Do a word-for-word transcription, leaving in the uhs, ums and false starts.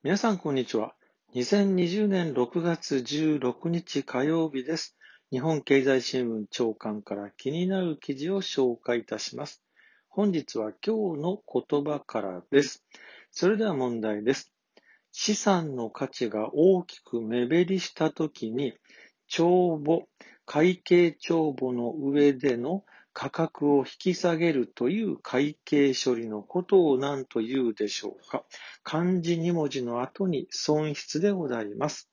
皆さん、こんにちは。にせんにじゅうねんろくがつじゅうろくにち火曜日です。日本経済新聞長官から気になる記事を紹介いたします。本日は今日の言葉からです。それでは問題です。資産の価値が大きく目減りしたときに、帳簿、会計帳簿の上での価格を引き下げるという会計処理のことを何というでしょうか。漢字に文字の後に損失でございます。